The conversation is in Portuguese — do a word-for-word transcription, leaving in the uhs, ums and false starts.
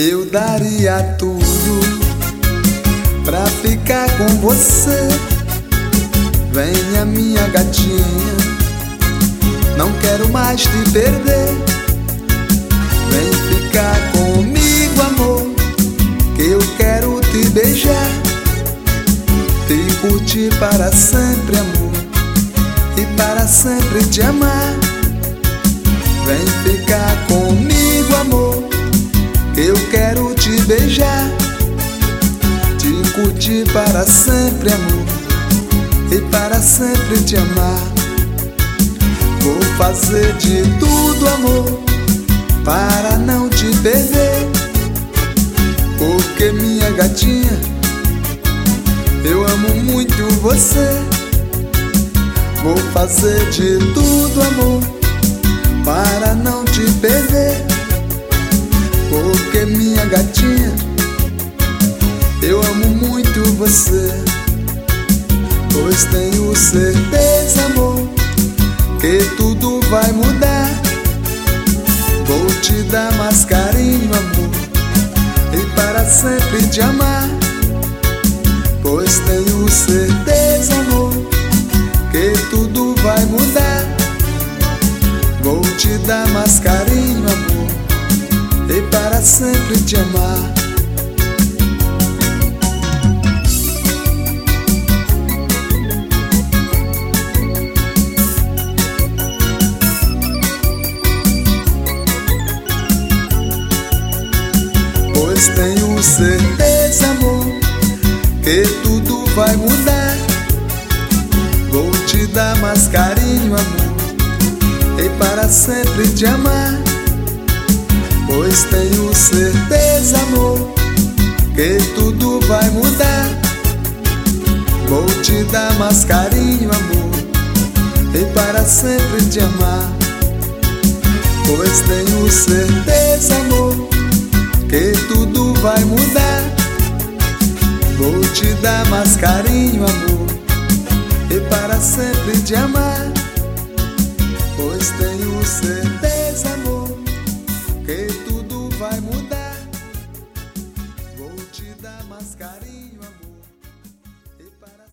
Eu daria tudo pra ficar com você. Venha, minha gatinha, não quero mais te perder. Vem ficar comigo, amor, que eu quero te beijar, te curtir para sempre, amor, e para sempre te amar. Vem ficar comigo, amor, que eu quero te beijar, te curtir para sempre, amor, e para sempre te amar. Vou fazer de tudo, amor, para não te perder, porque minha gatinha, eu amo muito você. Vou fazer de tudo, amor, para não te perder, porque minha gatinha, eu amo muito você. Pois tenho certeza, amor, que tudo vai mudar. Vou te dar mais carinho, amor, e para sempre te amar. Pois tenho certeza, amor, que tudo vai mudar. Vou te dar mais carinho, amor, e para sempre te amar. Pois tenho certeza, amor, que tudo vai mudar. Vou te dar mais carinho, amor, e para sempre te amar. Pois tenho certeza, amor, que tudo vai mudar. Vou te dar mais carinho, amor, e para sempre te amar. Pois tenho certeza, amor, que tudo vai mudar. Vou te dar mais carinho, amor, e para sempre te amar. Pois tenho certeza, amor,